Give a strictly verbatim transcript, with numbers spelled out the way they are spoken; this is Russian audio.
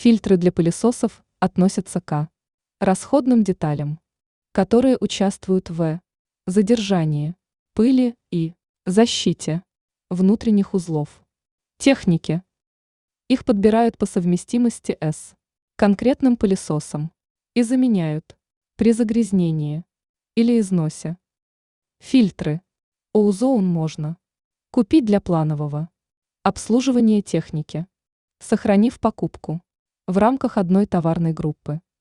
Фильтры для пылесосов относятся к расходным деталям, которые участвуют в задержании пыли и защите внутренних узлов. Техники. Их подбирают по совместимости с конкретным пылесосом и заменяют при загрязнении или износе. Фильтры Озон можно купить для планового обслуживания техники, сохранив покупку в рамках одной товарной группы.